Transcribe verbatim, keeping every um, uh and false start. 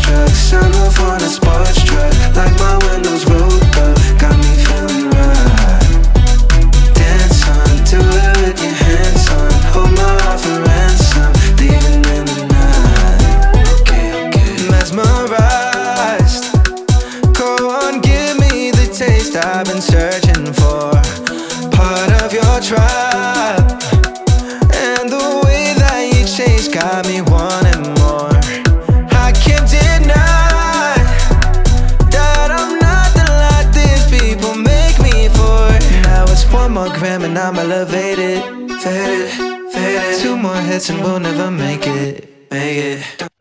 starstruck. Sunroof on a sports truck, like my windows rolled up, got me feeling right. Dance on, do it with your hands on, hold my heart for ransom, leaving in the night. Okay, okay. Mesmerized, go on, give me the taste I've been searching for. Part of your tribe, and the way that you chase got me wanting more. I can't deny that I'm nothing like these people make me for. Now it's one more gram and I'm elevated, faded, faded. Two more hits and we'll never make it, make it.